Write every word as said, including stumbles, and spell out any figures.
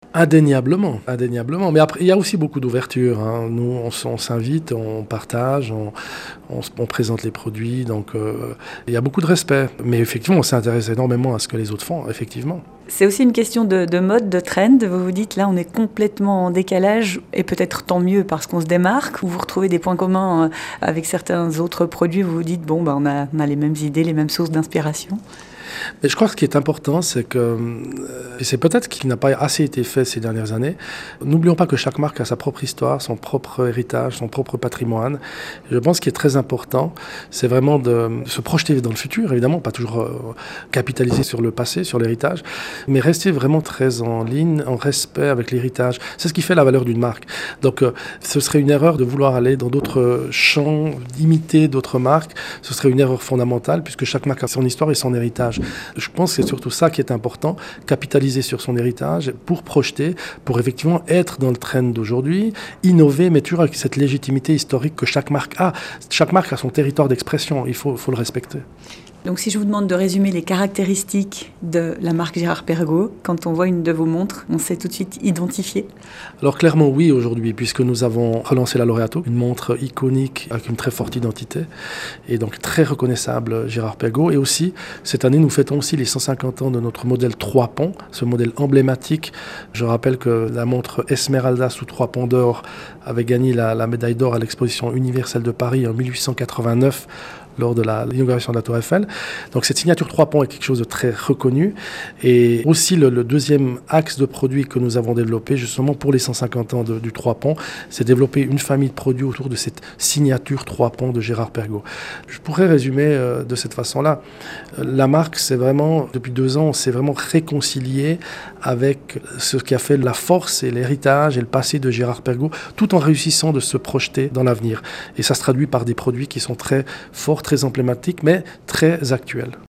Indéniablement, indéniablement. Mais après, il y a aussi beaucoup d'ouverture, hein. Nous, on, s- on s'invite, on partage, on, on s- on présente les produits. Donc, euh, il y a beaucoup de respect. Mais effectivement, on s'intéresse énormément à ce que les autres font, effectivement. C'est aussi une question de, de mode, de trend. Vous vous dites là, on est complètement en décalage et peut-être tant mieux parce qu'on se démarque. Ou vous retrouvez des points communs euh, avec certains autres produits. Vous vous dites, bon, bah, on a, on a les mêmes idées, les mêmes sources d'inspiration. Mais je crois que ce qui est important, c'est que, euh, et c'est peut-être qu'il n'a pas assez été fait ces dernières années, n'oublions pas que chaque marque a sa propre histoire, son propre héritage, son propre patrimoine. Et je pense qu'il est très important, c'est vraiment de se projeter dans le futur, évidemment, pas toujours euh, capitaliser sur le passé, sur l'héritage, mais rester vraiment très en ligne, en respect avec l'héritage. C'est ce qui fait la valeur d'une marque. Donc, euh, ce serait une erreur de vouloir aller dans d'autres champs, d'imiter d'autres marques. Ce serait une erreur fondamentale, puisque chaque marque a son histoire et son héritage. Je pense que c'est surtout ça qui est important, capitaliser sur son héritage pour projeter, pour effectivement être dans le trend d'aujourd'hui, innover, mais toujours avec cette légitimité historique que chaque marque a. Chaque marque a son territoire d'expression, il faut, faut le respecter. Donc si je vous demande de résumer les caractéristiques de la marque Girard-Perregaux, quand on voit une de vos montres, on sait tout de suite identifier. Alors clairement oui aujourd'hui, puisque nous avons relancé la Laureato, une montre iconique avec une très forte identité, et donc très reconnaissable Girard-Perregaux. Et aussi, cette année, nous fêtons aussi les cent cinquante ans de notre modèle trois ponts, ce modèle emblématique. Je rappelle que la montre Esmeralda sous trois ponts d'or avait gagné la, la médaille d'or à l'exposition universelle de Paris en mille huit cent quatre-vingt-neuf, lors de la, l'inauguration de la Tour Eiffel. Donc cette signature trois ponts est quelque chose de très reconnu. Et aussi le, le deuxième axe de produits que nous avons développé justement pour les cent cinquante ans de, du trois ponts, c'est développer une famille de produits autour de cette signature trois ponts de Girard-Perregaux. Je pourrais résumer euh, de cette façon-là. La marque, c'est vraiment, depuis deux ans, on s'est vraiment réconcilié avec ce qui a fait la force et l'héritage et le passé de Girard-Perregaux, tout en réussissant de se projeter dans l'avenir. Et ça se traduit par des produits qui sont très forts, très emblématiques, mais très actuels.